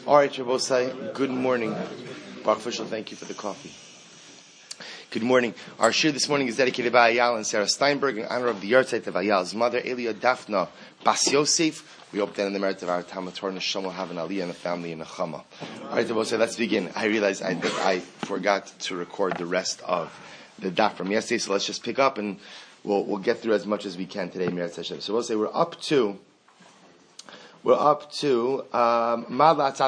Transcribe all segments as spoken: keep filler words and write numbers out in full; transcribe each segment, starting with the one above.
All right, Rabbosai, good morning. Baruch Fishel, thank you for the coffee. Good morning. Our shir this morning is dedicated by Ayal and Sarah Steinberg in honor of the yahrzeit of Ayal's mother, Elia Daphna Bas Yosef. We hope that in the merit of our Talmud Torah Neshama will have an aliyah and a family in a chama. All right, Rabbosai, let's begin. I realized I, that I forgot to record the rest of the daf from yesterday, so let's just pick up and we'll, we'll get through as much as we can today, Meretz Hashem. So we'll say we're up to We're up to um, last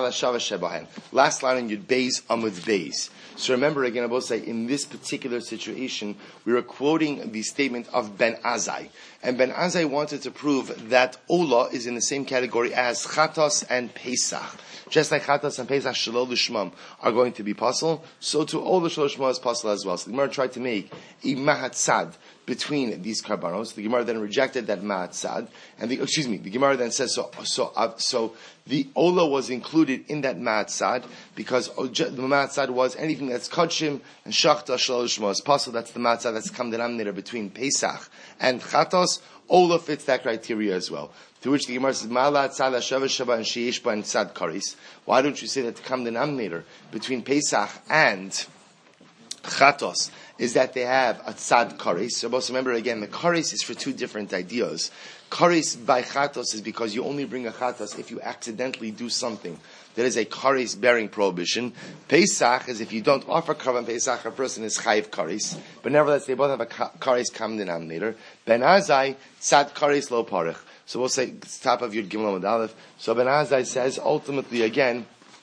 line in Yud Beis Amud Beis. So remember again, I will say in this particular situation, we were quoting the statement of Ben Azai, and Ben Azai wanted to prove that Ola is in the same category as Chatos and Pesach. Just like Chatos and Pesach Shalol Lishmam are going to be possible, so to Ola Shalol Lishmam is possible as well. So the Gemara tried to make a Mahatzad between these karbanos. The Gemara then rejected that Mahatzad, and the, excuse me, the Gemara then says so. So, uh, so the Ola was included in that Mahatzad because the Mahatzad was anything that's Kodshim and Shachta Shalol Lishmam is possible. That's the Mahatzad that's come denominator between Pesach and Chatos. Ola fits that criteria as well. To which the Gemara says, Ma'ala tzad hashava shaba and sheyesh ba and tzad karis. Why don't you say that the common denominator between Pesach and Chatos is that they have a tzad karis? So also remember again, the karis is for two different ideas. Karis by Chatos is because you only bring a Chatos if you accidentally do something that is a karis bearing prohibition. Pesach is if you don't offer karban Pesach, a person is chayiv karis. But nevertheless, they both have a karis common denominator. Ben Azai, tzad karis lo parich. So we'll say top of Yud Gimel Amud Aleph. So Ben Azai says ultimately again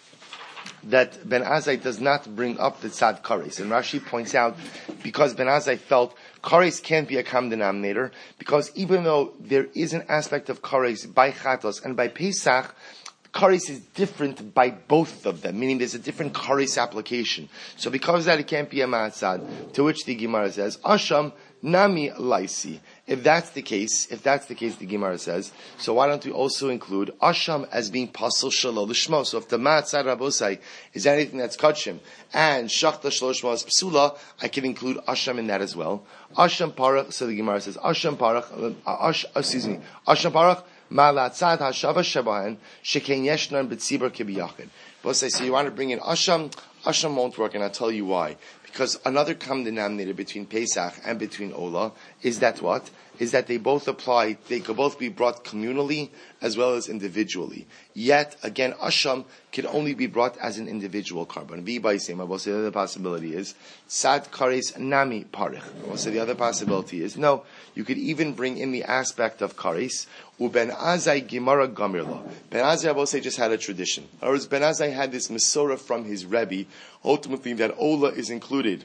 that Ben Azai does not bring up the tzad karis, and Rashi points out because Ben Azai felt karis can't be a common denominator because even though there is an aspect of karis by Chatos and by Pesach, karis is different by both of them, meaning there's a different karis application. So because of that, it can't be a ma'atzad. To which the Gemara says, Asham nami laisi. If that's the case, if that's the case, the Gemara says, so why don't we also include Asham as being pasal shalol l'shmo? So if the ma'atzad Rabbosai is anything that's kachim and shachta shalol l'shmo is psula, I can include Asham in that as well. Asham parach. So the Gemara says, Asham parach. Ash, excuse me, Asham parach. Ma'alatzad hashava shabahan sheken yeshnan b'tzibur kibiyachid. But say, so you want to bring in Asham? Asham won't work, and I'll tell you why. Because another common denominator between Pesach and between Ola is that what? Is that they both apply, they could both be brought communally as well as individually. Yet, again, Asham can only be brought as an individual carbon. V by same, I will say the other possibility is, Sad Karis Nami Parich. I will say the other possibility is, no, you could even bring in the aspect of Karis, Uben Azai Gemara Gamirla. Ben Azai, I will say, just had a tradition. In other words, Ben Azai had this Masorah from his Rebbe, ultimately that Ola is included.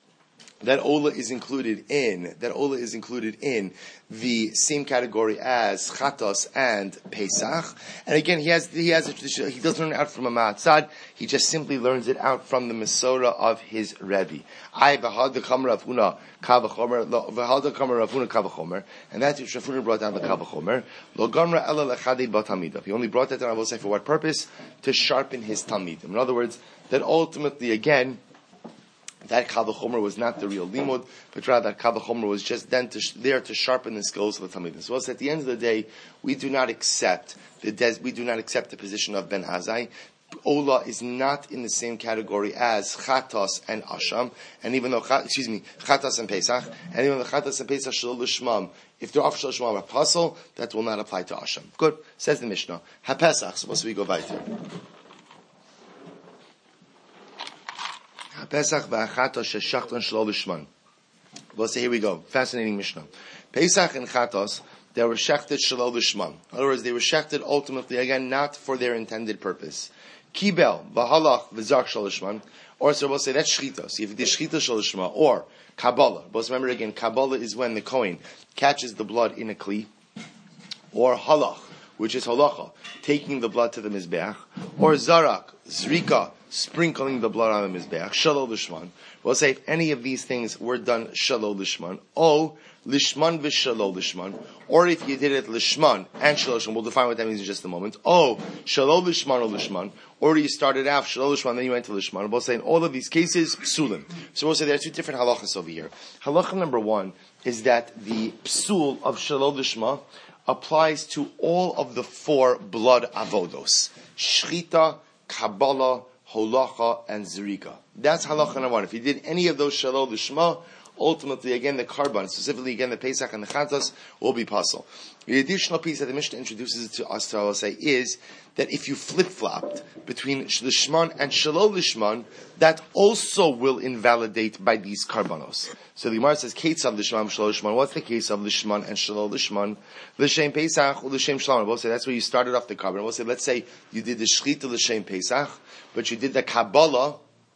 That Ola is included in, that Ola is included in the same category as Chatos and Pesach. And again, he has, he has a tradition, he doesn't learn it out from a Ma'atzad, he just simply learns it out from the Masorah of his Rebbe. I, v'had d'kamer Ravuna kavachomer, v'had d'kamer Ravuna kavachomer, and that's what Ravuna brought down the kavachomer. Lo gamra ela lechadei b'talmidav. He only brought that down, I will say, for what purpose? To sharpen his talmidim. In other words, that ultimately, again, that Kavachomer was not the real limud, but rather that Kavachomer was just then to sh- there to sharpen the skills of the Talmidim. So at the end of the day, we do not accept the des- we do not accept the position of Ben Azai. Ola is not in the same category as Chatos and Asham, and even though excuse me, Chatos and Pesach, and even though Chatos and Pesach Shalol Lishmam, if they're off Shalol Lishmam apostle, that will not apply to Asham. Good, says the Mishnah. HaPesach, supposed to we go weiter. Pesach v'achatos sheshachtan shalol lishman. We'll say, here we go. Fascinating Mishnah. Pesach and Chatos, they were shechted shalol lishman. In other words, they were shechted ultimately, again, not for their intended purpose. Kibel v'halach v'zak shalol lishman. Or so we'll say, that's shchita. So if it is shchita shalol lishman, or Kabbalah. But remember again, Kabbalah is when the Kohen catches the blood in a kli. Or halach, which is halacha, taking the blood to the mizbeach. Or zarak, zrika, sprinkling the blood on the mizbeach, shalol lishman. We'll say if any of these things were done shalol lishman, o lishman v'shalol lishman, or if you did it lishman and shalol lishman, we'll define what that means in just a moment. O shalol lishman or lishman, or you started out shalol lishman, then you went to lishman. We'll say in all of these cases, psulim. So we'll say there are two different halachas over here. Halacha number one is that the psul of shalol lishma applies to all of the four blood avodos: shchita, Kabbalah, Holacha, and Zerika. That's halacha number one. If you did any of those Shalol Lishma, ultimately, again, the Karban, specifically, again, the Pesach and the Chatas, will be puzzle. The additional piece that the Mishnah introduces to us to say is that if you flip-flopped between Lishman and Shalol Lishman, that also will invalidate by these Karbanos. So the Gemara says, case of Lishman, Shalol Lishman. What's the case of Lishman and Shalol Lishman? L'shem Pesach or L'shem Shlamim. We'll say that's where you started off the Karban. We'll say, let's say you did the Shechita L'shem Pesach, but you did the Kabbalah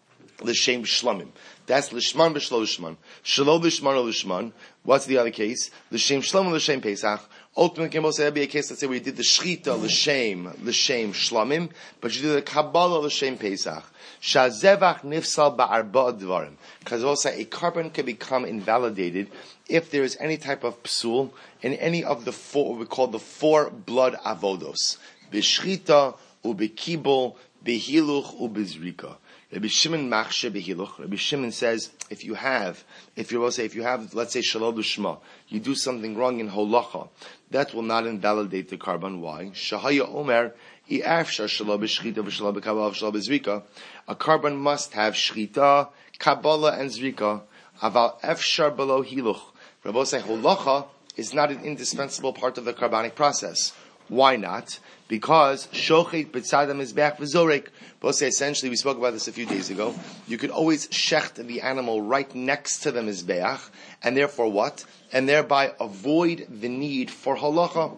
L'shem Shlamim. That's Lishman b'Shalol Lishman. Shalol Lishman or Lishman. What's the other case? L'shem Shlamim L'shem Pesach. Ultimately, can say that'd be a case. Let's say we did the Shechita L'shem L'shem Shlamim, but you did the Kabbalah L'shem Pesach. Shazevach nifsal ba'arba dvarim. Because also a carbon can become invalidated if there is any type of psul in any of the four, what we call the four blood avodos. B'shchita, u'b'kibul, b'hiluch, u'b'zrika. Rabbi Shimon machshe b'hiluch. Rabbi Shimon says, if you have, if you will say, if you have, let's say, shalol d'shma, you do something wrong in holacha, that will not invalidate the carbon. Why? Shahaya omer, i'afshar shalol b'shchita, v'shalol b'kabbalah, v'shalol b'zrika. A carbon must have shchita, kabbalah, and zrika. Aval efshar below hiluch. Rabbi say, holacha is not an indispensable part of the carbonic process. Why not? Because shochet b'tzad mizbeach v'zorek. Both say essentially, we spoke about this a few days ago. You could always shecht the animal right next to the mizbeach, and therefore what? And thereby avoid the need for halacha.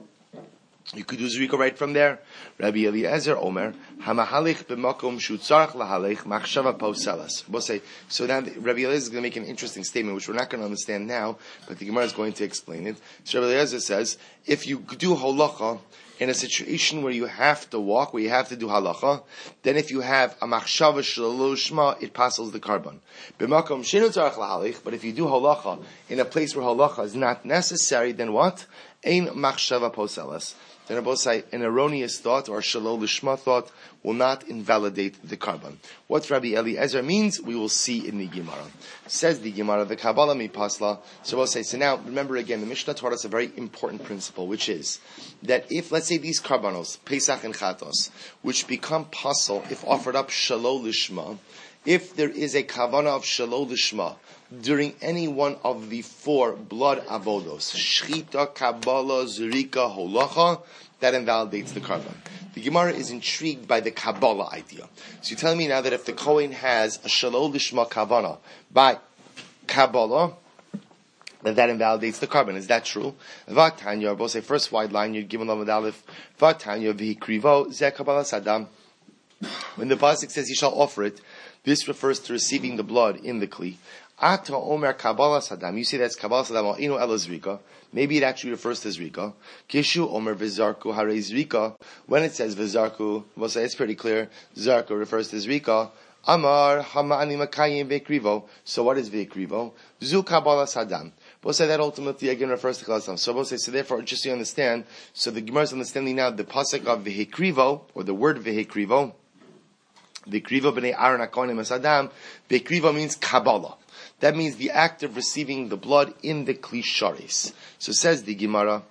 You could do zrika right from there. Rabbi Eliezer Omer, hamahalich b'makom shutzarach lahalech machshava poselas. Both say, so now Rabbi Eliezer is going to make an interesting statement, which we're not going to understand now, but the Gemara is going to explain it. So Rabbi Eliezer says, if you do halacha in a situation where you have to walk, where you have to do halacha, then if you have a machshava shalol shma, it passes the carbon. B'makom shenu tzarach lahalech, but if you do halacha in a place where halacha is not necessary, then what? Ein machshava poselas. Then Rabbi say an erroneous thought or shalol lishma thought will not invalidate the carbon. What Rabbi Eliezer means, we will see in the Gemara. Says the Gemara, the Kabbalah mi pasla. So we'll say, so now remember again, the Mishnah taught us a very important principle, which is that if, let's say, these karbanos, Pesach and Chatos, which become pasul if offered up shalol lishma, if there is a kavana of shalol lishma during any one of the four blood avodos, shchita, kabbalah, zurika, holacha, that invalidates the carbon. The Gemara is intrigued by the kabbalah idea. So you're telling me now that if the Kohen has a shalol lishma kavana by kabbalah, that that invalidates the carbon. Is that true? Vatanya, both say first wide line, you'd give him the aleph. Vatanya v'hikrivo ze kabbalah sadam. When the pasuk says he shall offer it, this refers to receiving the blood in the kli. Ata omer kabbalah sadam. You say that's kabbalah sadam. Inu elo zrika. Maybe it actually refers to zrika. Kishu omer v'zarku hare zrika. When it says v'zarku, we'll say it's pretty clear. Zarku refers to zrika. Amar hama'ani makayim v'ekrivo. So what is v'ekrivo? Zu kabbalah sadam. We'll say that ultimately again refers to kabbalah sadam. So we'll say, so therefore, just so you understand, so the Gemara is understanding now the pasuk of v'hekrivo, or the word v'hekrivo. V'ekrivo b'nei Aaron hakohanim asadam. V'ekrivo means kabbalah. That means the act of receiving the blood in the kli sharis. So says the Gemara,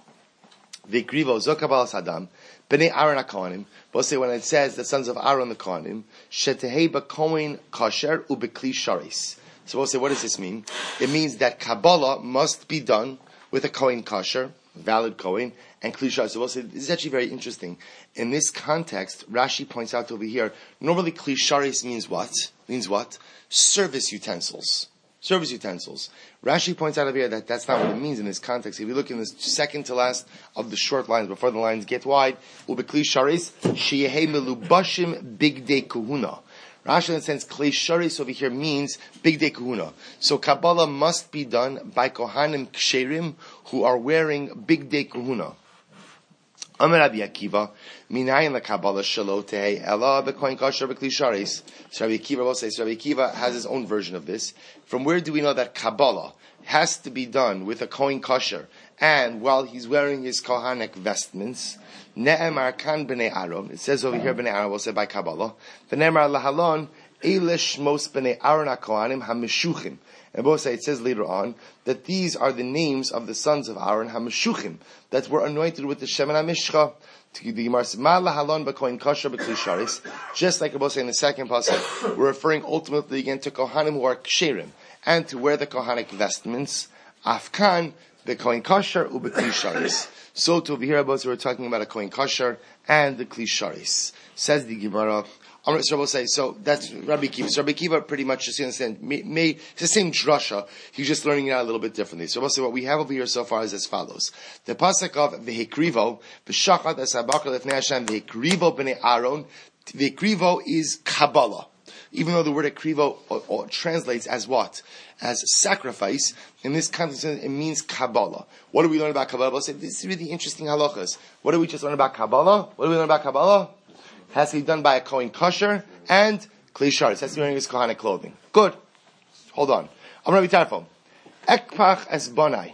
V'ekrivo zo kabbalah sadam b'nei Aaron hakohanim. But say when it says the sons of Aaron the kohanim, shetehei b'kohen kasher u'b'kli sharis. So we'll say, what does this mean? It means that kabbalah must be done with a kohen kasher, valid kohen, and kli sharis. So we'll say this is actually very interesting. In this context, Rashi points out over here, normally kli sharis means what? Means what? Service utensils. Service utensils. Rashi points out over here that that's not what it means in this context. If you look in the second to last of the short lines, before the lines get wide, ubekli sharis, sheyehei melubashim bigdei kuhuna. Rashi, in the sense, klei sharis over here means bigdei kuhuna. So Kabbalah must be done by kohanim ksherim who are wearing bigdei kuhuna. Amar Rabbi Akiva, minayin la Kabbalah shelo tehei ela b'kohen kasher b'kli sharis. So Rabbi Akiva will say, so Rabbi Akiva has his own version of this. From where do we know that Kabbalah has to be done with a kohen kasher, and while he's wearing his kohanic vestments? Ne'emar kan b'nei Aaron. It says over here b'nei Aaron, we'll say by Kabbalah. V'ne'emar lahalon eile shmos b'nei Aaron hakohanim hamishuchim. And both say, it says later on, that these are the names of the sons of Aaron, HaMeshuchim, that were anointed with the Shemen HaMishcha. The Gemara says, "Ma lahalon b'kohen kosher b'kli sharis." Just like Rabbi say in the second pasuk, we're referring ultimately again to kohanim who are ksherim and to wear the kohanic vestments. Afkan b'kohen kosher u'b'kli sharis. So to over here, we're talking about a kohen kosher and the kli sharis. Says the Gemara. I'm going to say, so that's Rabbi Kiva. So Rabbi Kiva pretty much, just understand, may, may, it's the same drasha, he's just learning it out a little bit differently. So we'll say what we have over here so far is as follows. The pasuk of V'hekrivo, V'shachat es-habakar lefnei Hashem, V'hekrivo b'nei Aaron, V'hekrivo is Kabbalah. Even though the word ekrivo or, or translates as what? As sacrifice, in this context it means Kabbalah. What do we learn about Kabbalah? We'll say, this is really interesting halachas. What do we just learn about Kabbalah? What do we learn about Kabbalah? Has to be done by a kohen kosher and kli sharis. Has to be wearing his kohanic clothing. Good. Hold on. I'm going to be tarful. Ekpach es bonai.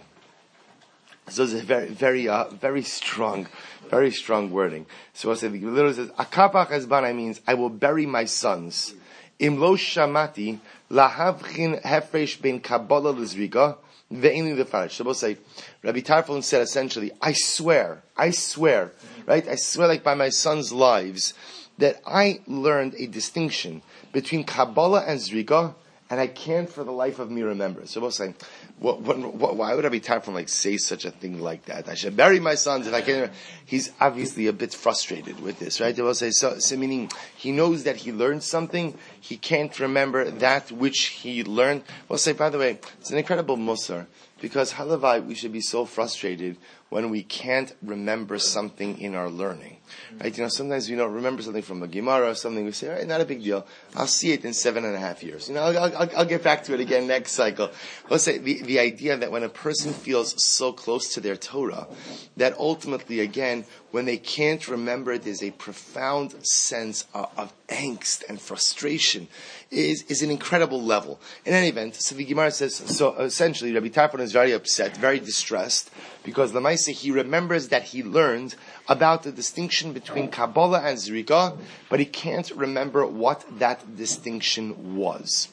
So it's a very, very, uh, very strong, very strong wording. So I'll say the literally says akapach es bonai means I will bury my sons. Im lo shamati lahavchin hefresh ben kabbalah lizriga ve'ini lefarish. So we'll say Rabbi Tarfon said essentially, I swear, I swear, right? I swear like by my sons' lives that I learned a distinction between Kabbalah and Zrika, and I can't for the life of me remember. So we'll say, what, what, what, why would Rabbi Tarfon like say such a thing like that? I should bury my sons if I can't remember. He's obviously a bit frustrated with this, right? They will say, so, so meaning he knows that he learned something, he can't remember that which he learned. We'll say, by the way, it's an incredible musar. Because halavai, we should be so frustrated when we can't remember something in our learning, right? You know, sometimes we don't remember something from a Gemara or something. We say, all right, not a big deal. I'll see it in seven and a half years. You know, I'll, I'll, I'll get back to it again next cycle. Let's say the, the idea that when a person feels so close to their Torah, that ultimately, again, when they can't remember it, there's a profound sense of, of angst and frustration. Is is an incredible level. In any event, so the Gemara says, so essentially, Rabbi Tarfon is very upset, very distressed, because Lamaisa, he remembers that he learned about the distinction between Kabbalah and Zrika, but he can't remember what that distinction was.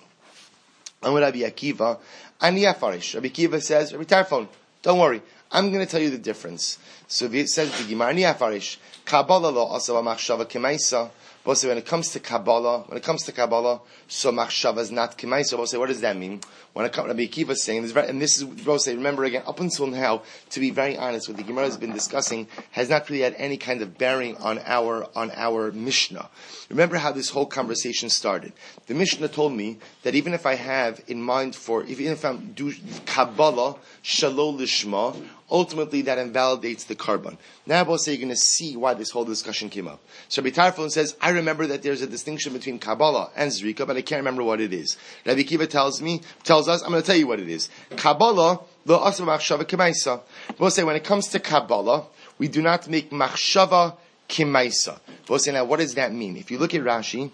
And with Rabbi Akiva, Ani Afarish, Rabbi Akiva says, Rabbi Tarfon, don't worry, I'm going to tell you the difference. So it says the Gemara, Ani Afarish, Kabbalah lo asava machshava kemaisa. But when it comes to Kabbalah, when it comes to Kabbalah, so machshava is not kemaisa. But what does that mean? When it comes, Rabbi Akiva is saying, this very, and this is, Rose, remember again, up until now, to be very honest, what the Gemara has been discussing has not really had any kind of bearing on our, on our Mishnah. Remember how this whole conversation started. The Mishnah told me that even if I have in mind for, even if I'm do Kabbalah, Shalol Lishma, ultimately that invalidates the carbon. Now, both say you're going to see why this whole discussion came up. So Rabbi Tarfon says, I remember that there's a distinction between Kabbalah and Zrika, but I can't remember what it is. Rabbi Akiva tells me, tells us, I'm going to tell you what it is. Kabbalah, lo asva machshava kemaisa. We'll say when it comes to Kabbalah, we do not make machshava kemaisa. We'll say now, what does that mean? If you look at Rashi,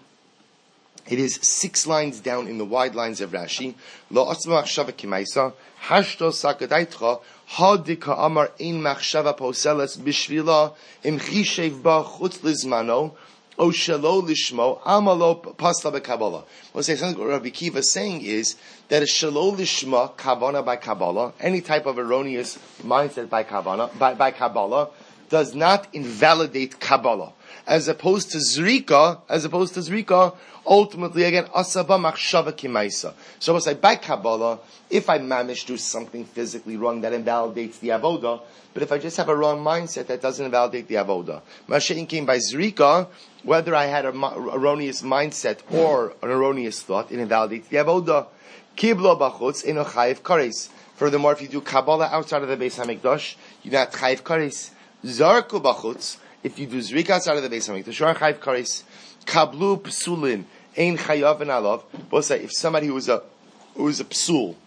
it is six lines down in the wide lines of Rashi. Lo asva machshava kemaisa, hashto sakadaitcha, hadika amar ein machshava poseles bishvila im chishev ba chutz lizmano o shelo lishmo amalo pasla beKabbalah. We'll say something what Rabbi Akiva is saying is that a shelo lishma kavana by Kabbalah, any type of erroneous mindset by Kabbalah, by, by Kabbalah, does not invalidate Kabbalah. As opposed to Zrika, as opposed to Zrika, ultimately again, asaba machshava kimaisa. So we'll say by Kabbalah, if I mamish do something physically wrong, that invalidates the avoda. But if I just have a wrong mindset, that doesn't invalidate the avoda. Mashiach came by Zrika, whether I had an erroneous mindset or an erroneous thought, it invalidates the avoda. Kiblo bachutz eno chayiv kares. Furthermore, if you do Kabbalah outside of the Beis Hamikdash, you're not chayiv kares. Zarku bachutz. If you do Zrika outside of the Beis Hamikdash, you're chayiv kares. Kablu psulin ein chayav and alav. Both say if somebody who is a who is a psul,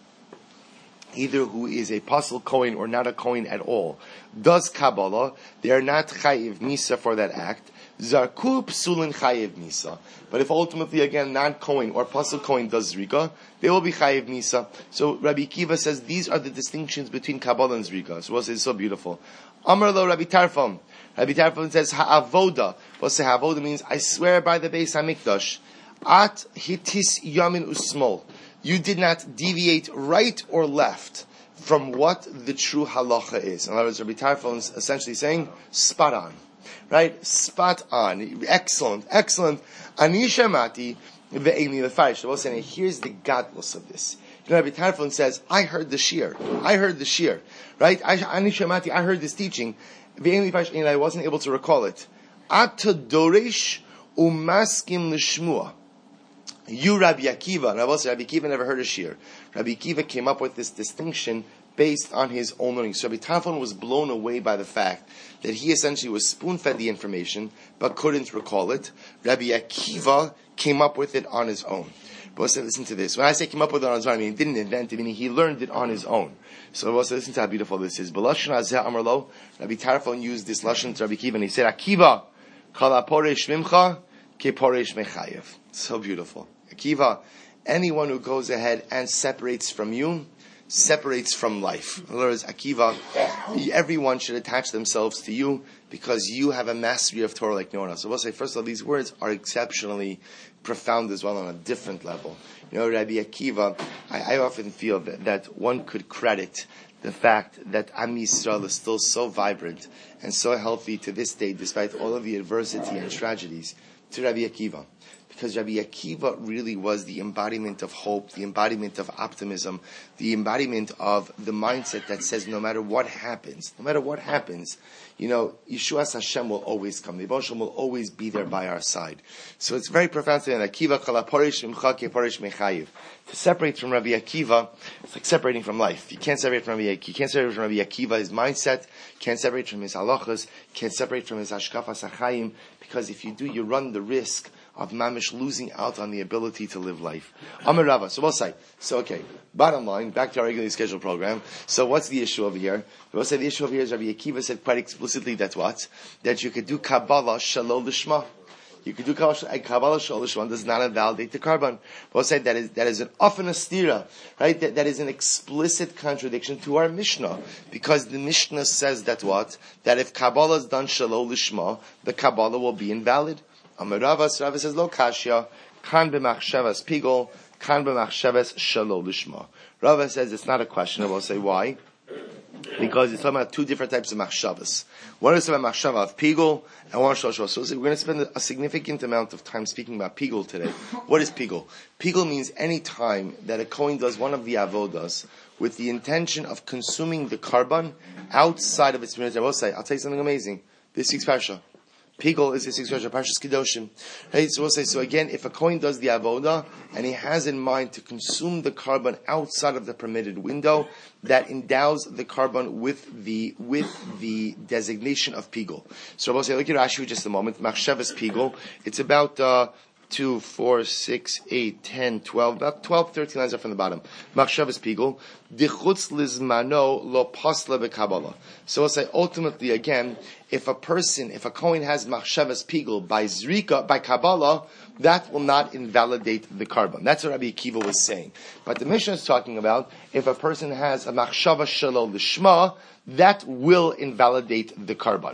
either who is a pasul kohen or not a kohen at all, does Kabbalah, they are not chayiv misa for that act. Zarku psulin chayiv misa. But if ultimately again non-kohen or pasul kohen does Zrika, they will be chayiv misa. So Rabbi Akiva says these are the distinctions between Kabbalah and Zrika. So we'll say it's so beautiful. Amar lo Rabbi Tarfon. Rabbi Tarfon says ha'avoda. We'll say ha'avoda means I swear by the Beis Hamikdash. At hitis yamin usmol. You did not deviate right or left from what the true halacha is. In other words, Rabbi Tarfon is essentially saying, spot on. Right? Spot on. Excellent. Excellent. Ani shamati ve'eni lefarish. Shabbos saying, here's the godless of this. You know, Rabbi Tarfon says, I heard the shir. I heard the shir. Right? Ani shamati, I heard this teaching. Ve'eni lefarish, and I wasn't able to recall it. Ata doresh umaskim l'shmua. You, Rabbi Akiva, and I also Rabbi Akiva never heard a shir. Rabbi Akiva came up with this distinction based on his own learning. So Rabbi Tarfon was blown away by the fact that he essentially was spoon-fed the information, but couldn't recall it. Rabbi Akiva came up with it on his own. But also listen to this. When I say came up with it on his own, I mean he didn't invent it, meaning he learned it on his own. So also listen to how beautiful this is. B'lashon hazeh amar lo, Rabbi Tarfon used this lashon to Rabbi Akiva, and he said, Akiva, kol ha-poresh mimcha, ke-poresh mechayev. So beautiful. Akiva, anyone who goes ahead and separates from you, separates from life. In other words, Akiva, everyone should attach themselves to you because you have a mastery of Torah like no one else. So we'll say, first of all, these words are exceptionally profound as well on a different level. You know, Rabbi Akiva, I, I often feel that, that one could credit the fact that Am Yisrael is still so vibrant and so healthy to this day, despite all of the adversity and tragedies, to Rabbi Akiva. Because Rabbi Akiva really was the embodiment of hope, the embodiment of optimism, the embodiment of the mindset that says no matter what happens, no matter what happens, you know, Yeshuas Hashem will always come. The Yibon Shem will always be there by our side. So it's very profound to say, Akiva kol ha-poresh mimcha ke-poresh mechayev. To separate from Rabbi Akiva, it's like separating from life. You can't separate from Rabbi Akiva. You can't separate from Rabbi Akiva, his mindset. You can't separate from his halachas. You can't separate from his hashkafas hachayim. Because if you do, you run the risk of mamish losing out on the ability to live life. Amar Rava. So we'll say. So okay. Bottom line, back to our regularly scheduled program. So what's the issue over here? We'll say the issue over here is Rabbi Akiva said quite explicitly that what? That you could do Kabbalah Shalol Lishma. You could do Kabbalah Shalol Lishma does not invalidate the carbon. We'll say that is that is an often a stira, right? That, that is an explicit contradiction to our Mishnah. Because the Mishnah says that what? That if Kabbalah is done Shalol Lishma, the Kabbalah will be invalid. Amar Rava, Rava says, Lo kashya, kan b'machshavas pigol, kan b'machshavas shalol lishma. Rava says it's not a question. I will say why. Because it's talking about two different types of machshavas. One is about machshava of pigol, and one is shalol. So we're going to spend a significant amount of time speaking about pigol today. What is pigol? Pigol means any time that a kohen does one of the avodas with the intention of consuming the carbon outside of its minute. I will say, I'll tell you something amazing. This week's parsha. Pigol is this expression, Parshas Kedoshim. Right? So we'll say, so again, if a kohen does the avodah, and he has in mind to consume the carbon outside of the permitted window, that endows the carbon with the, with the designation of pigol. So we'll say, look at Rashi for just a moment. Machshavas pigol. It's about, uh, two, four, six, eight, ten, twelve, about twelve, thirteen lines up from the bottom. Machshavas pigol. Dichutz lizmano lo pasla bekabbalah. So we'll say, ultimately, again, if a person, if a kohen has machshavas pigol by zrika, by Kabbalah, that will not invalidate the carbon. That's what Rabbi Akiva was saying. But the Mishnah is talking about, if a person has a machshava shalol lishma, that will invalidate the carbon.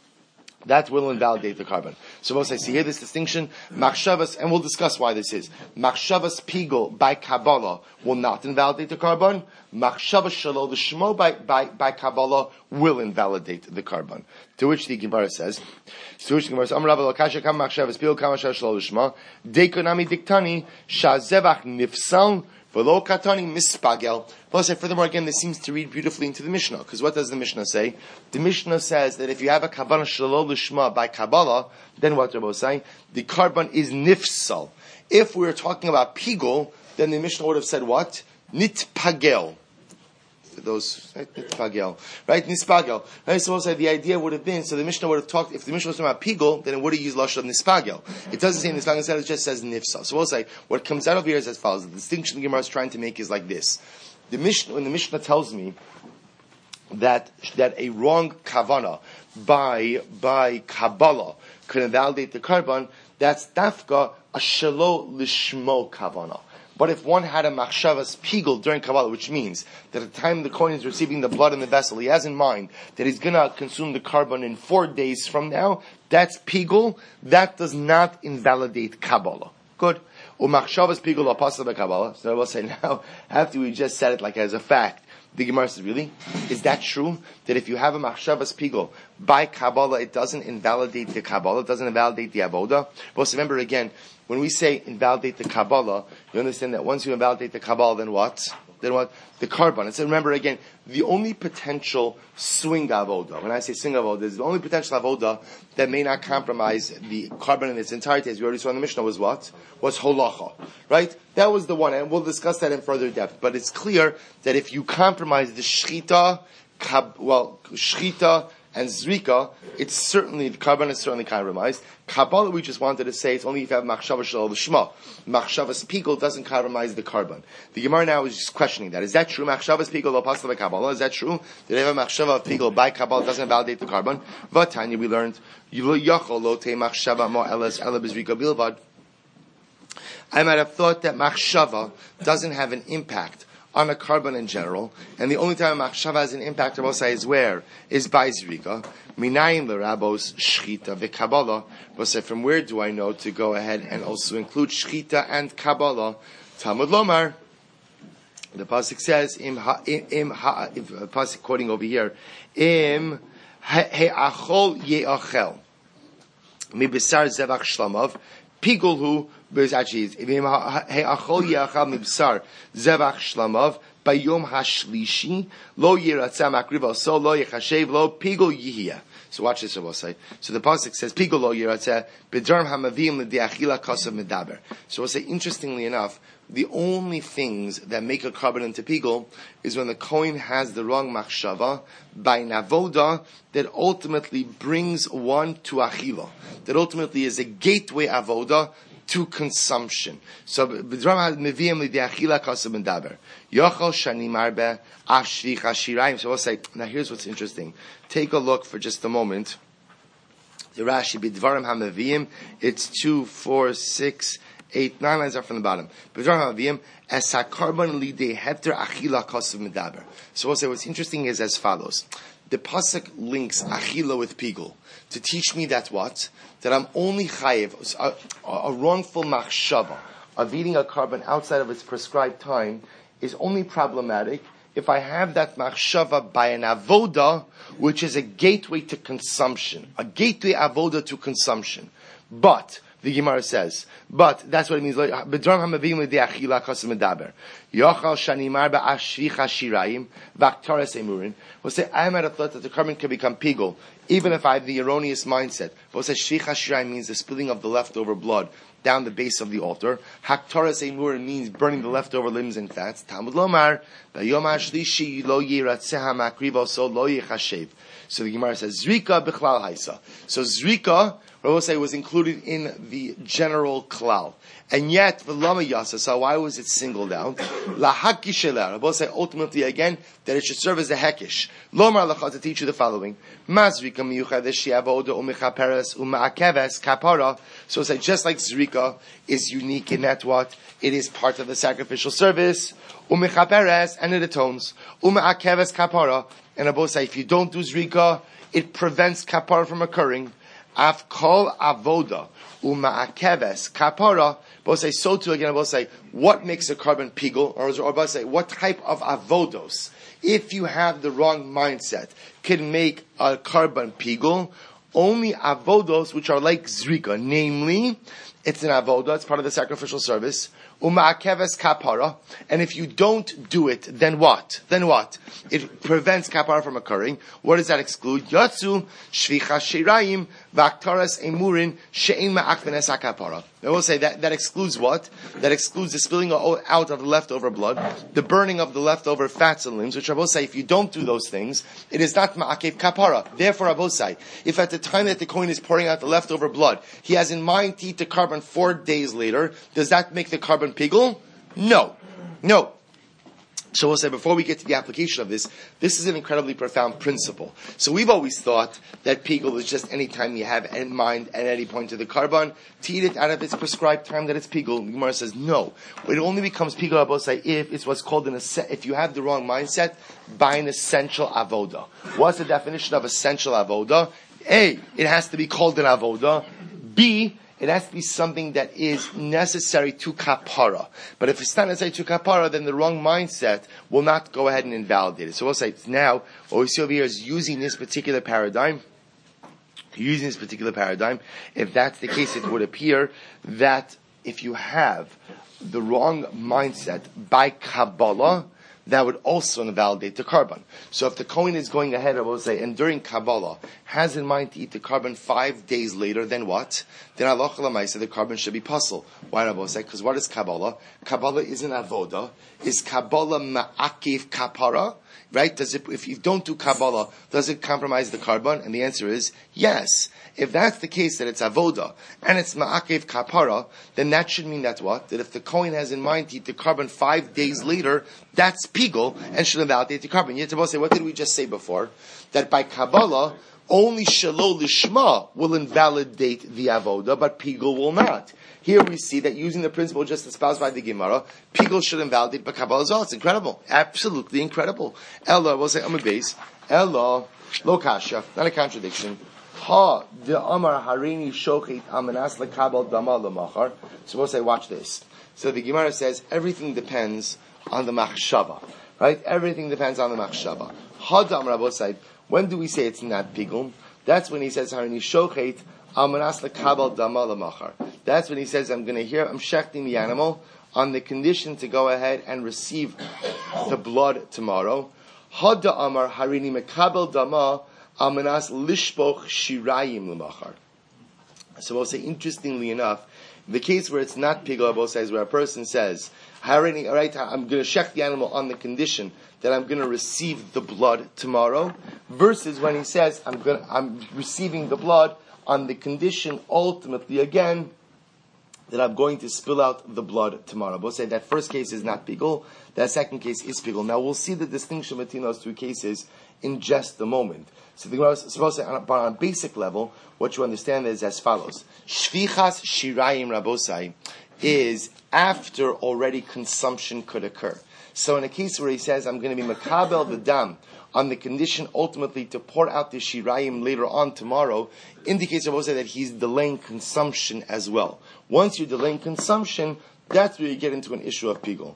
That will invalidate the carbon. So we'll say, see here this distinction, machshavas, and we'll discuss why this is. Machshavas pigol by Kabbalah will not invalidate the carbon. Machshavas shalol l'shmo by, by, by Kabbalah will invalidate the carbon. To which the Gemara says, to which the Gemara says, Amar Rav Lakasha kam machshavas pigol kam machshavas shalol l'shmo, dekonami diktani, shazevach nifsal, v'lo katani mispagel. Well, say, furthermore, again, this seems to read beautifully into the Mishnah. Because what does the Mishnah say? The Mishnah says that if you have a Kabbalah Shalol Lishma by Kabbalah, then what Rabbi was saying? The carbon is nifsal. If we were talking about pigol, then the Mishnah would have said what? Nitpagel. For those, right? Nitpagel. Right? Nispagel. Right? So we'll say the idea would have been, so the Mishnah would have talked, if the Mishnah was talking about pigol, then it would have used Lashon of Nispagel. It doesn't say Nispagel, instead it just says nifsal. So we'll say, what comes out of here is as follows. The distinction the Gemara is trying to make is like this. The Mishnah, when the Mishnah tells me that that a wrong kavana by by Kabbalah could invalidate the carbon, that's dafka a shelo lishmo kavana. But if one had a machshavas pigol during Kabbalah, which means that at the time the kohen is receiving the blood in the vessel, he has in mind that he's going to consume the carbon in four days from now, that's pigol, that does not invalidate Kabbalah. Good. Umachshavas pigol apasal beKabbalah. So I will say now, after we just said it like as a fact, The Gemara says, really? Is that true? That if you have a machshavas pigul by Kabbalah, it doesn't invalidate the Kabbalah, it doesn't invalidate the avoda? But remember again, when we say invalidate the Kabbalah, you understand that once you invalidate the Kabbalah, then what? Then what? The carbon. And so remember again, the only potential swing avoda, when I say swing avoda, is the only potential avoda that may not compromise the carbon in its entirety, as we already saw in the Mishnah, was what? Was holacha. Right? That was the one, and we'll discuss that in further depth. But it's clear that if you compromise the shchita, kab, well, shchita and zrika, it's certainly, the carbon is certainly compromised. Kabbalah, we just wanted to say, it's only if you have machshava shel l'shma. Machshavas pigul doesn't compromise the carbon. The Gemara now is just questioning that. Is that true? Machshavas pigul lo pasla by Kabbalah. Is that true? That if a machshava of pigul by Kabbalah doesn't validate the carbon? Vatanya, we learned, yachol lo te machshava mo elas ela b'zrika bilvad. I might have thought that machshava doesn't have an impact on a carbon in general, and the only time a machshava has an impact, I will say, is where? Is by zrika. Minayin l'rabos shchita v'kabbalah. But say, from where do I know to go ahead and also include shchita and kabbalah? Talmud lomar. The pasuk says, im ha, im, im ha, if, uh, pasuk quoting over here, im he'achol ye'achel mi besar zevach shlamav pigul hu. But actually, he'achol ye'achal mi besar zevach shlamav bayom hashlishi lo yiratza makriva so lo yechashev lo pigul yihya. So watch this, Rabbi say. So the pasuk says pigul lo yiratza b'darm hamavim l'diachila kasav medaber. So we'll say, interestingly enough, the only things that make a carbon into pigul is when the kohen has the wrong machshava by navoda that ultimately brings one to achila, that ultimately is a gateway avoda to consumption. So b'dram meviim l'diachila kasav medaber. Yochel shani marbe ashvich hashirayim. So we'll say, now here's what's interesting. Take a look for just a moment. The Rashi b'dvarim hameviim. It's two, four, six, eight, nine lines up from the bottom. B'dvarim hameviim as hakarbon lidei heter achila kasav medaber. So we'll say what's interesting is as follows. The pasuk links achila with pigul to teach me that what? That I'm only chayiv, a, a wrongful machshava of eating a carbon outside of its prescribed time is only problematic if I have that machshava by an avoda, which is a gateway to consumption, a gateway avoda to consumption. But the Gemara says, but that's what it means. B'dram hamavim l'dei achila kasav medaber. Yochal shanimar ba'ashvich hashirayim v'aktaras emurin. We'll say, I might have thought that the carbon can become pigul, even if I have the erroneous mindset. But we'll say, shvich hashirayim means the spilling of the leftover blood down the base of the altar. Haktaras emurin means burning the leftover limbs and fats. Talmud lomar, b'yom hashlishi lo yiratzeha makrivo so lo yichashev. So the Gemara says, zrika b'chlal haisa. So zrika, I will say, was included in the general klal. And yet, v'lama yasa, so why was it singled out? Lahakish eler. I will say, ultimately again, that it should serve as a hekish. Lomar lacha, to teach you the following. Mazrika miyucha v'shiavoda u'mechaperes u'ma'akeves kapara. So we'll say, just like zrika is unique in that what? It is part of the sacrificial service. U'mechaperes, and it atones. U'ma'akeves kapara. And I will say, if you don't do zrika, it prevents kapara from occurring. Af kol avoda uma'akeves kapara. Both say so too. Again, I will say what makes a carbon pigul, or or both say what type of avodos, if you have the wrong mindset, can make a carbon pigul. Only avodos which are like zrika, namely, it's an avoda, it's part of the sacrificial service. Uma'akeves kapara, and if you don't do it, then what? Then what? It prevents kapara from occurring. What does that exclude? Yatsu shvicha shirayim v'aktaras emurin she'in ma'akvenes hakapara. I will say that that excludes what? That excludes the spilling out of the leftover blood, the burning of the leftover fats and limbs, which I will say, if you don't do those things, it is not ma'akev kapara. Therefore, I will say, if at the time that the kohen is pouring out the leftover blood, he has in mind to eat the carbon four days later, does that make the carbon pigul? No. No. So we'll say, before we get to the application of this, this is an incredibly profound principle. So we've always thought that pigul is just any time you have in mind at any point of the carbon, to eat it out of its prescribed time that it's pigul. The Gemara says, no. It only becomes pigul, I will say, if it's what's called an, if you have the wrong mindset, by an essential avoda. What's the definition of essential avoda? A, it has to be called an avoda. B, it has to be something that is necessary to kapara. But if it's not necessary to kapara, then the wrong mindset will not go ahead and invalidate it. So we'll say now, what we see over here is using this particular paradigm, using this particular paradigm, if that's the case, it would appear that if you have the wrong mindset by Kabbalah, that would also invalidate the carbon. So if the Kohen is going ahead, I will say, and during Kabbalah, has in mind to eat the carbon five days later, then what? Then Allah Lamaisa, the carbon should be puzzle. Why I will say? Because what is Kabbalah? Kabbalah is an avoda. Is Kabbalah ma'akiv kapara? Right? Does it, if you don't do Kabbalah, does it compromise the carbon? And the answer is yes. If that's the case, that it's avoda, and it's ma'akev kapara, then that should mean that what? That if the Kohen has in mind to eat the carbon five days later, that's pigul, and should invalidate the carbon. You have to say, what did we just say before? That by Kabbalah, only shelo lishma will invalidate the avoda, but pigul will not. Here we see that using the principle just espoused by the Gemara, pigul should invalidate, but Kabbalah as well. It's incredible. Absolutely incredible. Ella, we'll say, Amud Beis, Ella, lo kasha, not a contradiction. Ha, de amar harini shochet amanas lekabel dama lemachar. So we'll say, watch this. So the Gemara says, everything depends on the machshava. Right? Everything depends on the machshava. Ha de amar, we'll say, when do we say it's not pigul? That's when he says, harini shochet amanas lekabel dama lemachar. That's when he says, I'm going to hear, I'm shechting the animal on the condition to go ahead and receive the blood tomorrow. Ha de amar harini mekabel dama Amanas lishpoch shirayim l'machar. So we'll say, interestingly enough, the case where it's not pigul, both sides, where a person says, all right, I'm going to shech the animal on the condition that I'm going to receive the blood tomorrow, versus when he says, I'm going to, I'm receiving the blood on the condition, ultimately, again, that I'm going to spill out the blood tomorrow. Both say that first case is not pigul, that second case is pigul. Now we'll see the distinction between those two cases in just a moment. So the Gemara is supposed to say, on, on a basic level, what you understand is as follows. Shvichas shirayim rabosai is after already consumption could occur. So in a case where he says, I'm going to be makabel the dam, on the condition ultimately to pour out the shirayim later on tomorrow, indicates rabosai that he's delaying consumption as well. Once you're delaying consumption, that's where you get into an issue of pigul.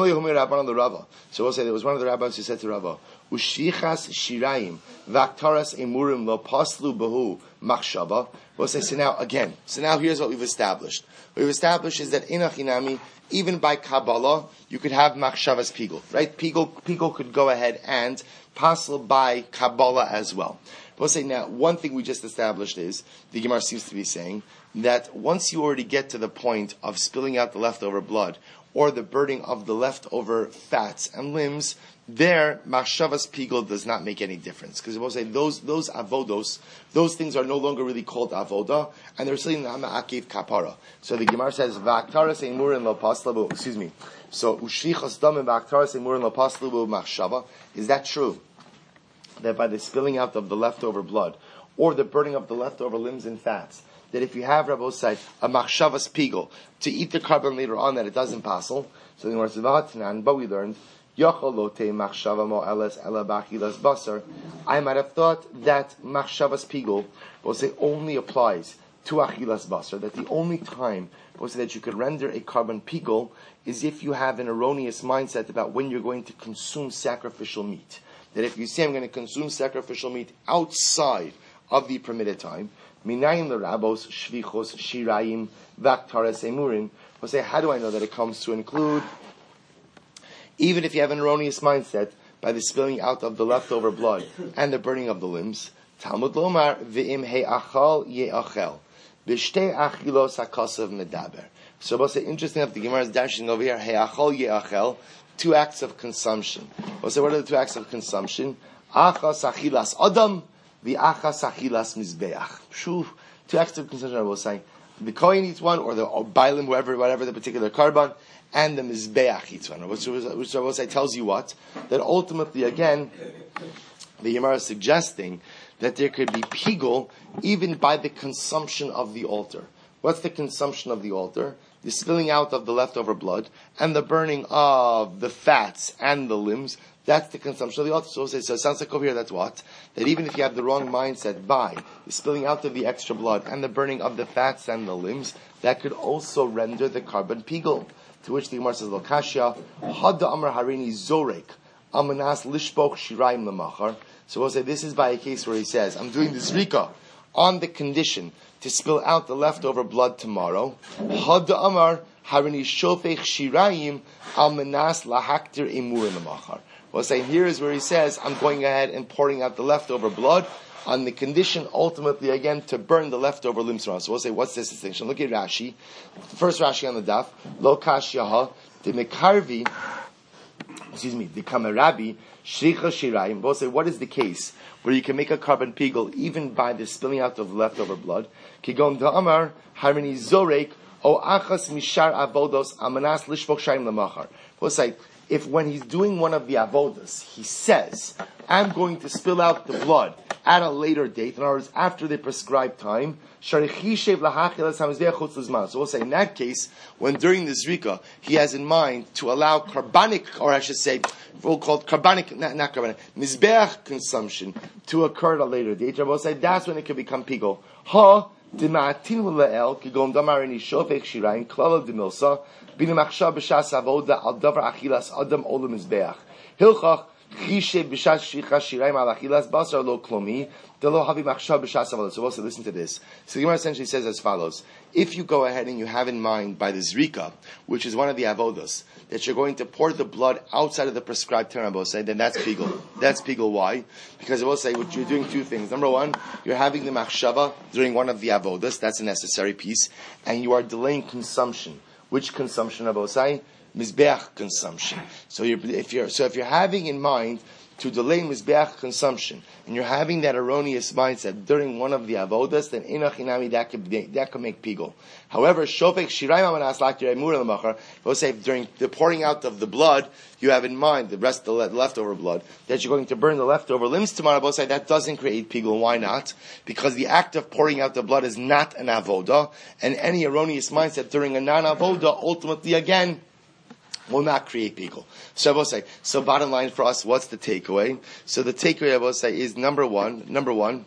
So we'll say there was one of the rabbis who said to Rava, Ushvichas shirayim vaktaras emurim lo paslu behu machshava. We'll say, so now again, so now here's what we've established. What we've established is that in Achinami, even by Kabbalah, you could have machshavas pigul, right? Pigul, pigul could go ahead and paslu by Kabbalah as well. We'll say now, one thing we just established is, the Gemara seems to be saying, that once you already get to the point of spilling out the leftover blood, or the burning of the leftover fats and limbs, there, machshavas pigul does not make any difference. Because we'll say those, those avodos, those things are no longer really called avoda, and they're still in the ma'akev kapara. So the Gemara says, v'aktaras emurin lo paslabu, excuse me, so, ushvichas damim v'aktaras emurin lo paslabu machshava, is that true? That by the spilling out of the leftover blood, or the burning of the leftover limbs and fats, that if you have, Rabbi say, a machshavas pigul, to eat the carbon later on, that it doesn't passel. So the Gemara says, but we learned, I might have thought that machshavas pigul, we'll say, only applies to achilas basar, that the only time, we'll say, that you could render a carbon pigul is if you have an erroneous mindset about when you're going to consume sacrificial meat. That if you say, I'm going to consume sacrificial meat outside of the permitted time, Minayim l'rabos shvichos shirayim vaktaras emurim. We'll say, how do I know that it comes to include, even if you have an erroneous mindset, by the spilling out of the leftover blood and the burning of the limbs? Talmud lomar v'im he'achal ye'achel b'shtei achilos hakasav medaber. So we'll say, interesting enough, the Gemara is dashing over here, he'achal ye'achel, two acts of consumption. We'll say, what are the two acts of consumption? Achas achilas adam, the achas achilas mizbeach. Shoo, two acts of consumption. I will say, the kohen eats one, or the or bailim, whoever, whatever the particular carbon, and the mizbeach eats one. Which, which I will say tells you what, that ultimately, again, the Gemara is suggesting that there could be pigul even by the consumption of the altar. What's the consumption of the altar? The spilling out of the leftover blood and the burning of the fats and the limbs. That's the consumption of the altar. So it sounds like over here, that's what? That even if you have the wrong mindset by the spilling out of the extra blood and the burning of the fats and the limbs, that could also render the carbon pigul. To which the Gemara says, Lokashia, Hadda Amar Harini Zorek, Amanas Lishbok Shiraim Lamachar. So we'll say this is by a case where he says, I'm doing the zrika on the condition to spill out the leftover blood tomorrow. Hadda Amar Harini Shofech Shiraim, Amanas Lahaktir Imur Lamachar. We'll say here is where he says, I'm going ahead and pouring out the leftover blood on the condition, ultimately, again, to burn the leftover limbs around. So we'll say, what's this distinction? Look at Rashi. The first Rashi on the daf. Lo kashyaha, the mekarvi, excuse me, the kamarabi, shricha shirayim. We'll say, what is the case where you can make a carbon pigul even by the spilling out of leftover blood? Kigom da'amar, harmini zorek, o achas mishar avodos, amanas lishvok shayim lamachar. We'll say, if when he's doing one of the avodas, he says, I'm going to spill out the blood at a later date, in other words, after the prescribed time, so we'll say in that case, when during the zrika, he has in mind to allow carbonic, or I should say, we'll call it carbonic, not, not carbonic, mizbeach consumption to occur at a later date, we'll say that's when it can become pigul. Ha, Dima'atin l'el, kigom damarini shofek shirayin, klala demilsa, bina machshav b'shas avoda al davar achilas adam olam mizbeach. Hilchach, chishe b'shas shicha shirayim al achilas, basar lo klomi, delo havi machshav b'shas avoda. So also listen to this. So the Gemara essentially says as follows. If you go ahead and you have in mind by the zrika, which is one of the avodas, that you're going to pour the blood outside of the prescribed term, then that's pigul. That's pigul. Why? Because I will say, what you're doing two things. Number one, you're having the machshava during one of the avodas. That's a necessary piece. And you are delaying consumption. Which consumption, Abosai? Mizbeach consumption. So you're, if you're, so if you're having in mind to delay Mizbeach consumption, and you're having that erroneous mindset during one of the avodas, then inachinami, that could, that could make pigul. However, shofek shirayim amanas laktir emur lemachar, we'll say during the pouring out of the blood, you have in mind the rest of the leftover blood, that you're going to burn the leftover limbs tomorrow, we'll say that doesn't create pigul. Why not? Because the act of pouring out the blood is not an avoda, and any erroneous mindset during a non-avoda, ultimately again, will not create pigul. So I will say, so bottom line for us, what's the takeaway? So the takeaway I will say is number one, number one,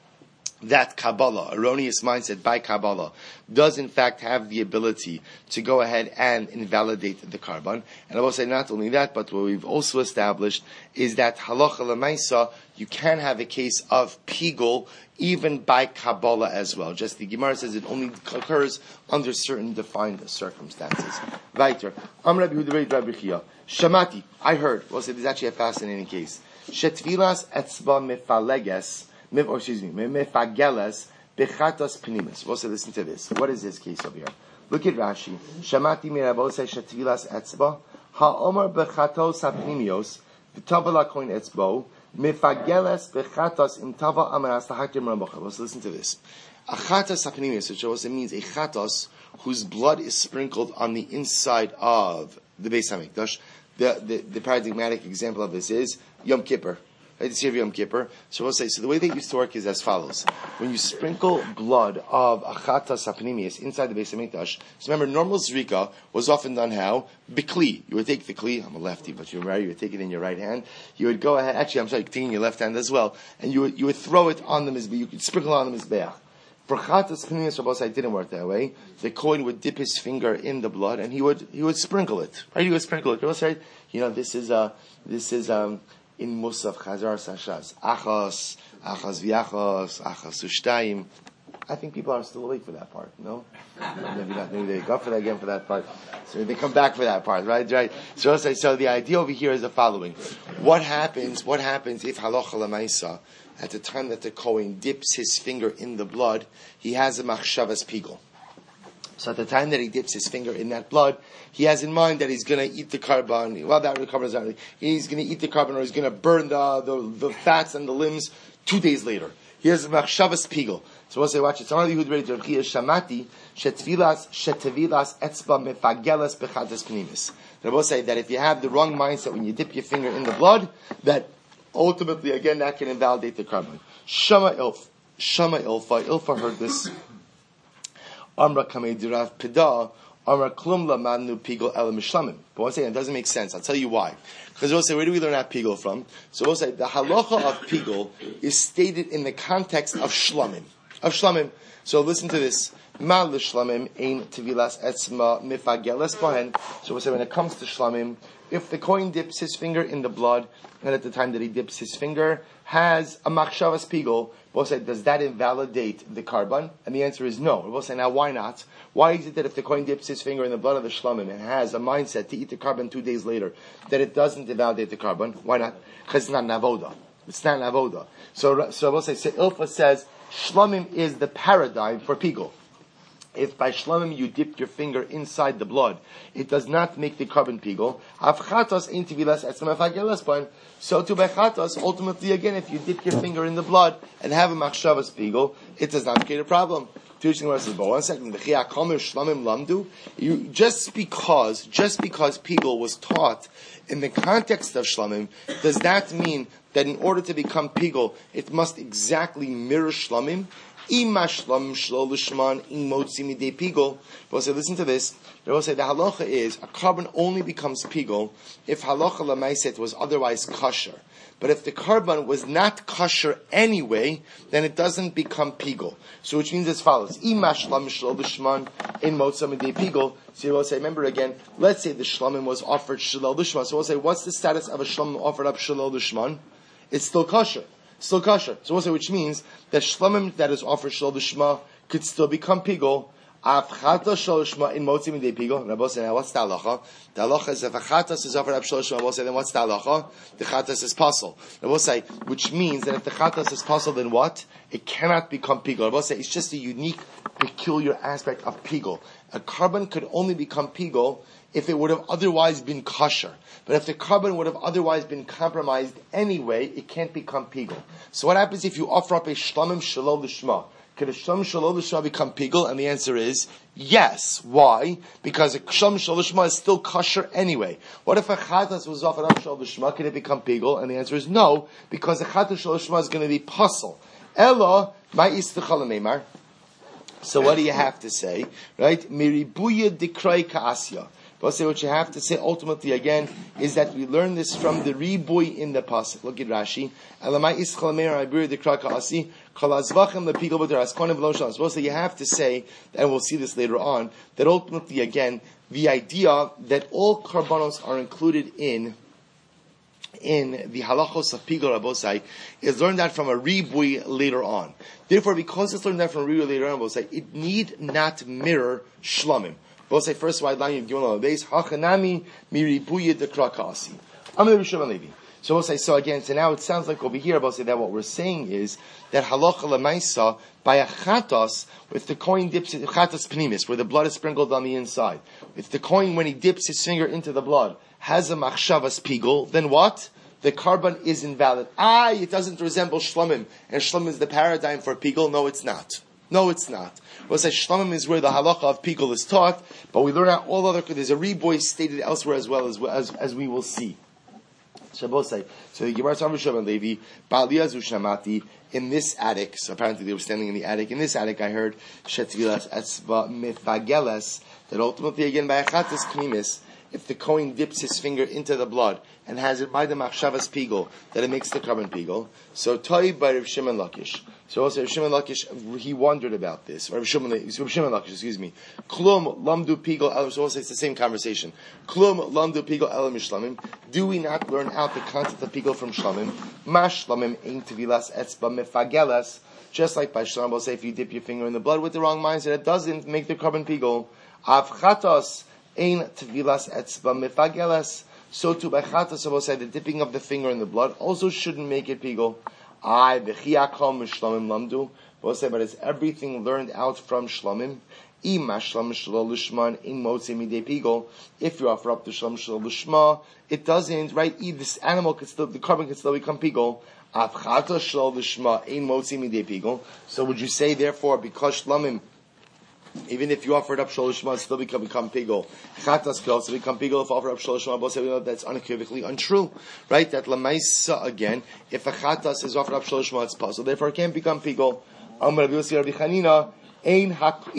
that Kabbalah, erroneous mindset by Kabbalah, does in fact have the ability to go ahead and invalidate the carbon. And I will say not only that, but what we've also established is that halacha l'maisa, you can have a case of pigul even by Kabbalah as well. Just the Gemara says it only occurs under certain defined circumstances. Weiter. Amr Rabbi Yehuda Rabbi Chia. Shamati, I heard. We'll say this is actually a fascinating case. Shetvilas etzba mefaleges, or excuse me, mefageles bechatos penimis. We'll say listen to this. What is this case over here? Look at Rashi. Shamati mirabot say shetvilas etzba ha'omar bechatos hapnimios v'tava lakoin etzbo. Mefageles bechatos imtava amaras lahakim rambocha. Let's listen to this. A chatos hapnimius, which also means a chatos whose blood is sprinkled on the inside of the Beis Hamikdash. The, the the paradigmatic example of this is Yom Kippur. Right, it's here Yom Kippur. So we'll say, so the way they used to work is as follows. When you sprinkle blood of achatas hapnimius inside the Beis Hamikdash, so remember, normal zrika was often done how? Bikli. You would take the kli, I'm a lefty, but you're right, you would take it in your right hand. You would go ahead, actually I'm sorry, take it in your left hand as well, and you would, you would throw it on the mizbeach, you could sprinkle it on the mizbeach. For chatas hapnimius, Rabbosai didn't work that way. The Kohen would dip his finger in the blood, and he would, he would sprinkle it. Right? He would sprinkle it. Rabbosai, you know, this is, uh, this is, um, in Musaf Chazar Sashas. Achos, Achos Viachos, Achos Ushtayim. I think people are still awake for that part, no? Maybe not, maybe they go for that again for that part. So they come back for that part, right? Right. So, so the idea over here is the following. What happens, what happens if halacha l'maisa, at the time that the Kohen dips his finger in the blood, he has a machshavas pigul. So at the time that he dips his finger in that blood, he has in mind that he's going to eat the carbon. Well, that recovers already. He's going to eat the carbon, or he's going to burn the, the the fats and the limbs two days later. He has a machshavas pigul. So we'll say, watch it. So one of the Yehud ready to Shamati shetvilas shetvilas etzba mefagelas bechatas penimis. They will say that if you have the wrong mindset when you dip your finger in the blood, that ultimately again that can invalidate the carbon. Shama ilf, Shama ilfa, ilfa heard this. Amra kamei dirav pida Amar klum lamadnu pigol el mishlamim. But one second, it doesn't make sense. I'll tell you why. Because we'll say, where do we learn that pigol from? So we'll say the halacha of pigol is stated in the context of shlamim. Of shlamim. So listen to this. Ma l'shlamim ein tevilas etzma mifageles bahen. So we'll say when it comes to shlamim, if the kohen dips his finger in the blood, and at the time that he dips his finger, has a machshavas pigol, we'll say, does that invalidate the carbon? And the answer is no. We'll say, now why not? Why is it that if the kohen dips his finger in the blood of the shlamim and has a mindset to eat the carbon two days later, that it doesn't invalidate the carbon? Why not? Because it's not navoda. It's not navoda. So, so we'll say, so Ilfa says, shlamim is the paradigm for pigol. If by shlamim you dip your finger inside the blood, it does not make the carbon pigol. So to by chatos, ultimately again, if you dip your finger in the blood and have a machshavas pigol, it does not create a problem. But one second, you, just because, just because pigol was taught in the context of shlamim, does that mean that in order to become pigol, it must exactly mirror shlamim? We'll say, listen to this. We'll say the halacha is a carbon only becomes pigol if halacha l'maiset was otherwise kosher. But if the carbon was not kosher anyway, then it doesn't become pigol. So which means as follows: Imash shlam shlol l'shman in motzah midei pigol. So we'll say, remember again. Let's say the shlamim was offered shlol l'shman. So we'll say, what's the status of a shlamim offered up shlol l'shman? It's still kosher. Still kosher. So we'll say, which means that shlamim that is offered shlol l'shma could still become pigol. Afchata shlol l'shma in motzim midei pigol. Rabbi say, now what's the halacha? The halacha is if a chatas is offered up shlol l'shma, we'll say, then what's the halacha? The chatas is pasul. We'll say, which means that if the chatas is pasul, then what? It cannot become pigol. We'll say, it's just a unique, peculiar aspect of pigol. A carbon could only become pigol if it would have otherwise been kosher. But if the carbon would have otherwise been compromised anyway, it can't become pigol. So what happens if you offer up a shlamim shalol l'shma? Could a shlamim shalol l'shma become pigol? And the answer is yes. Why? Because a shlamim shalol l'shma is still kosher anyway. What if a chatas was offered up shalol l'shma? Can it become pigol? And the answer is no, because a chatas shalol l'shma is going to be pasul. Ella ma'istechal neimar. So what do you have to say? Right? Miribuya dikroi ka'asya. But say what you have to say ultimately again is that we learn this from the riboy in the pasuk. Look at Rashi. So you have to say, and we'll see this later on, that ultimately again the idea that all karbanos are included in in the halachos of pigol rabosai is learned out from a riboy later on. Therefore, because it's learned out from a riboy later on, rabosai, it need not mirror shlamim. We'll say first wide line of Gimel Beis Hachanami Miribuya Dekrakasi. Amar Rishon Levi. So we'll say so again. So now it sounds like over here we'll say that what we're saying is that halacha lemaisa by a chatos, if the coin dips chatos pnimis, where the blood is sprinkled on the inside, if the coin when he dips his finger into the blood has a machshavas pigol, then what? The carbon is invalid. Ah, it doesn't resemble shlamim, and shlamim is the paradigm for pigol. No, it's not. No, it's not. We'll say shlamim is where the halacha of pigol is taught, but we learn out all other. There's a riboy stated elsewhere as well as as, as we will see. So say so the Gemara Tzavur Shimon Levi Ba'aliyazu Shamati in this attic. So apparently they were standing in the attic. In this attic, I heard Shetvilas Etzva Mifageles that ultimately again by achatas knimis, if the kohen dips his finger into the blood and has it by the machshavas pigol, that it makes the carbon pigol. So Toy by Rav Shimon Lakish. So also Rav Shimon Lakish, he wondered about this. Or Rav Shimon, Rav Shimon Lakish, excuse me. Klum lamdu pigol elam. So also it's the same conversation. Klum lamdu pigol elam mishlamim. Do we not learn out the concept of pigol from shlamim? Mash shlamim ein tevilas etzba mefagelas. Just like by shlamim, we'll say if you dip your finger in the blood with the wrong mindset, it doesn't make the carbon pigol. Avchatos ein tevilas etzba mefagelas. So too by chatos, we'll say the dipping of the finger in the blood also shouldn't make it pigol. I v'chiyakol mishlamim lamdu. We'll say, but it's everything learned out from shlamim. Ima shlam shalol l'shman in motzi midei pigol. If you offer up the shlam shalol l'shma, it doesn't, right? This animal could still, the carbon could still become pigol. Avchata shalol l'shma in motzi midei pigol. So would you say, therefore, because shlamim, even if you offered up Shol Shema, it still become, become pigol. Chatas could also become pigol if offered up Shol Shema. Both say we know that's unequivocally untrue, right? That lamaisa again, if a chatas is offered up Shol Shema, it's possible. Therefore, it can't become pigol. Amar Rabbi Yossi Rabbi Chanina ein hakin.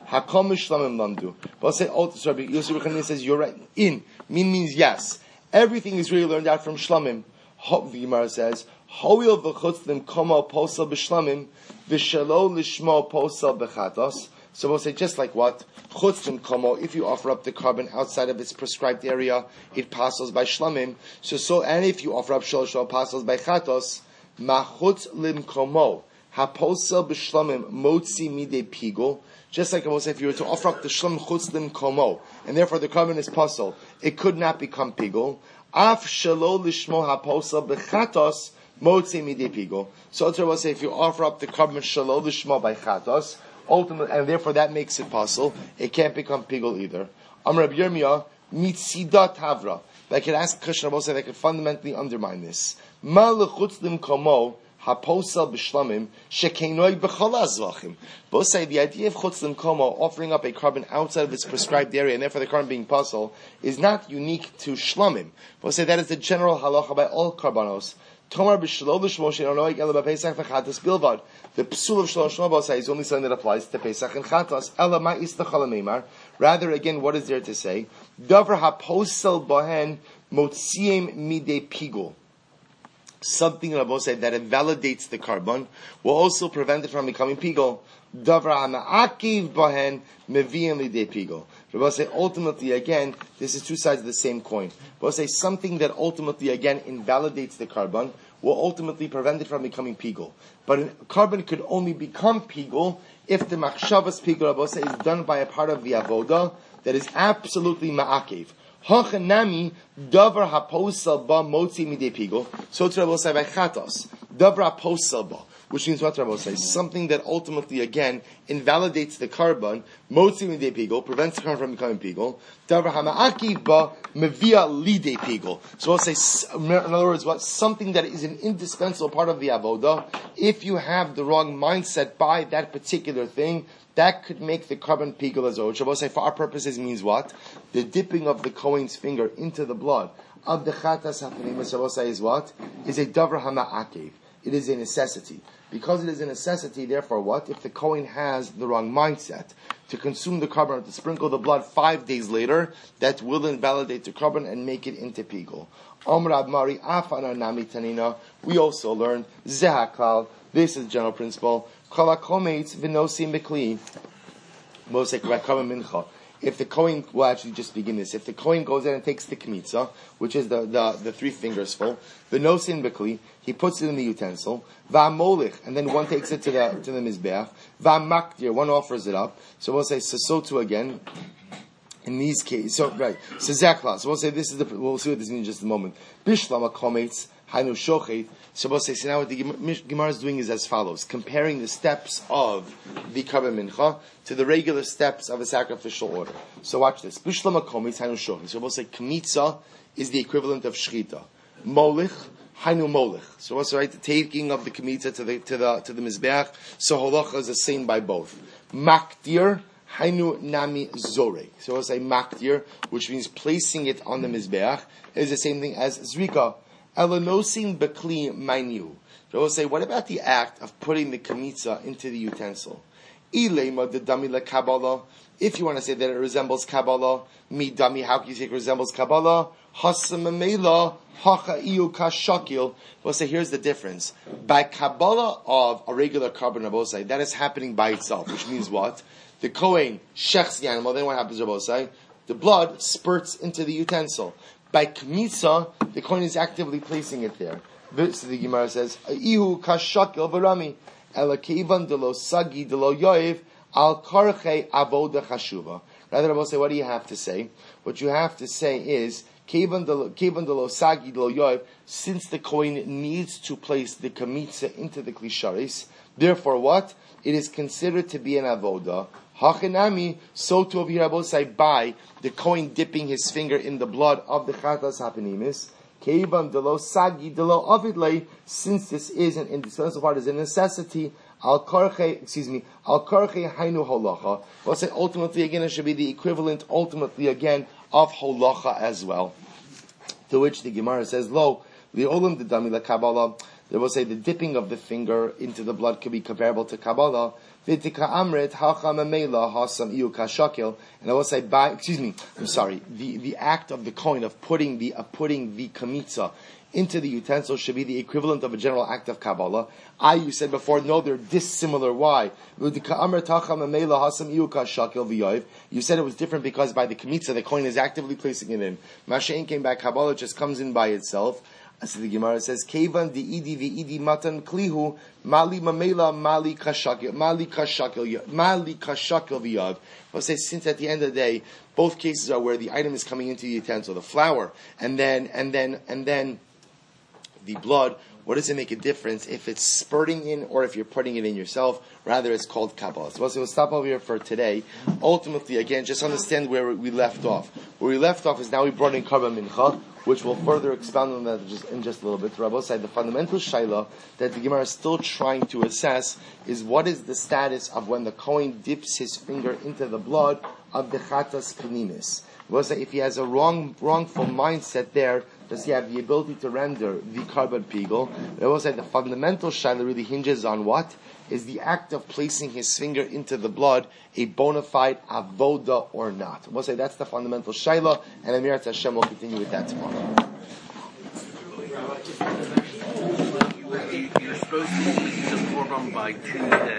Hakol Mishlamim Lamdu. But I'll say, oh, sorry, Yosef Chanin says, you're right. In. Min means yes. Everything is really learned out from Shlamim. The Gemara says, Hoil v'chutzlim komo posel b'shlamim, v'shalo lishmo posel b'chatos. So we'll say, just like what? Chutzlim komo, if you offer up the carbon outside of its prescribed area, it passes by shlamim. So, so, and if you offer up shalosh shal passes by chatos, machutzlim komo, haposel b'shlamim, motzi mide pigul. Just like I will say, if you were to offer up the shlam chutzlim komo, and therefore the carbon is pasel, it could not become pigul. Af shalo lishmo haposel b'chatos, motzi mide pigul. So I will say, if you offer up the carbon shalo lishmo by chatos, ultimately, and therefore that makes it possible, it can't become pigul either. Amar Rabbi Yirmiyah, mitzidat havra. But I could ask Krishna Rabbi that I could fundamentally undermine this. Ma lechutzlim komo haposel b'shlamim shekenoi b'chol azvachim. Both say the idea of chutzlim komo, offering up a carbon outside of its prescribed area, and therefore the carbon being puzzle, is not unique to shlamim. Both say that is the general halacha by all karbanos. Tomar b'shlo l'shmo she'noig ela b'Pesach v'chatas bilvad. The psul of shlo l'shmo is only something that applies to Pesach and chatas. Ela ma'is l'chol meimar. Rather, again, what is there to say? Davar haposel bohen motziem midei pigul. Something Rabbi said that invalidates the carbon will also prevent it from becoming pigul. Davar ha'ma'akiv bohen meviim lidei pigul. Rabbi say ultimately again, this is two sides of the same coin. Rabbi say something that ultimately again invalidates the carbon will ultimately prevent it from becoming pigul. But a carbon could only become pigul if the machshavas pigul, Rabbi say, is done by a part of the avoda that is absolutely ma'akiv. Hachanami davar haposel ba motzi midei pigul. So to Rabbi say by chatos davar haposel ba. Which means what Rabbi says, something that ultimately again invalidates the carbon, motzi midei pigul, prevents the carbon from becoming pigul. Davar hama'akiv ba mevia lidei pigul. So I'll say, in other words, what something that is an indispensable part of the avoda. If you have the wrong mindset by that particular thing, that could make the carbon pigul as well. Which I will say, for our purposes, means what? The dipping of the Kohen's finger into the blood of the chatas hafanimus, I will say, is what? Is a davar hama'akiv. It is a necessity. Because it is a necessity, therefore what? If the Kohen has the wrong mindset to consume the carbon or to sprinkle the blood five days later, that will invalidate the carbon and make it into pigul. Omrab Mari Afana Nami Tanina. We also learned Zehaklal. This is the general principle. Kalakomates Vinosi Mikli. Mosek Rakam Mincha. If the Kohen, well actually just begin this, if the Kohen goes in and takes the kmitza, which is the, the, the three fingers full, the nosin bekli, he puts it in the utensil, va'molich, and then one takes it to the to the mizbeach, va'makdir, one offers it up. So we'll say sasotu again. In these cases, so right, so zakla. So we'll say this is the. We'll see what this means in just a moment. Bishlama kometz hainu shochet. So we'll say. So now what the Gemara is doing is as follows: comparing the steps of the karban mincha to the regular steps of a sacrificial order. So watch this. Bishlama kometz hainu shochet. So we'll say kmitza is the equivalent of shchita. Molich hainu molich. So what's right? The taking of the kmitza to the to the to the mizbeach. So halacha is the same by both. Makdir. Hainu nami zore. So we'll say makdir, which means placing it on the mizbeach, is the same thing as zrika. Elanosin bekli mainu. So we'll say, what about the act of putting the kamitza into the utensil? Ilema de dami la kabbalah. If you want to say that it resembles kabbalah, mi dami, how can you say it resembles kabbalah? Hasamamela hacha iu kashakil. We'll say, here's the difference. By kabbalah of a regular carbon, we'll say that is happening by itself, which means what? The Kohen shechs the animal, then what happens, Rabbi say? The blood spurts into the utensil. By kmitza, the Kohen is actively placing it there. So the Gemara says, Ihu kashakil v'rami, ela keivan de lo sagi de lo yoiv, al karche avoda chashuva. Rather, Rabbi say, what do you have to say? What you have to say is, keivan de lo sagi de lo yoiv, since the Kohen needs to place the kmitza into the klisharis, therefore what? It is considered to be an avoda. Hachanami, so to over here, I will say, by the Kohen dipping his finger in the blood of the chatas hapenimis, keivan delo sagi delo avidlei, since this is an indispensable part, is a necessity, al karche, excuse me, al karche hainu holacha. We'll say ultimately again, it should be the equivalent, ultimately again, of holacha as well. To which the Gemara says, lo, li'olam de dami la kabbalah. They will say the dipping of the finger into the blood could be comparable to Kabbalah. V'tika amrit hacham amela hasam iu kashakil. And I will say, by, excuse me, I'm sorry. The the act of the coin of putting the of putting the kamitza into the utensil should be the equivalent of a general act of Kabbalah. I, you said before, no, they're dissimilar. Why? You said it was different because by the kamitza, the coin is actively placing it in. Mashain came back, Kabbalah just comes in by itself. So the Gemara says, Kevan di idi vi idi matan klihu mali mamela mali kashakil mali kashakil mali kashakil viyav. I'll say since at the end of the day, both cases are where the item is coming into the utensil, the flour, and then and then and then the blood. What does it make a difference if it's spurting in or if you're putting it in yourself? Rather, it's called Kabbalah. So we'll stop over here for today. Ultimately, again, just understand where we left off. Where we left off is now we brought in Karban Mincha, which we'll further expound on that just, in just a little bit. Rabbi said the fundamental shaila that the Gemara is still trying to assess is what is the status of when the Kohen dips his finger into the blood of the Chatas Penimis. We'll say if he has a wrong, wrongful mindset there, does he have the ability to render the Karban Pigel? I will say the fundamental shaila really hinges on what? Is the act of placing his finger into the blood a bona fide avoda or not? We'll say that's the fundamental shaila, and Amirat Hashem will continue with that tomorrow. You're supposed to use the korban by Tuesday.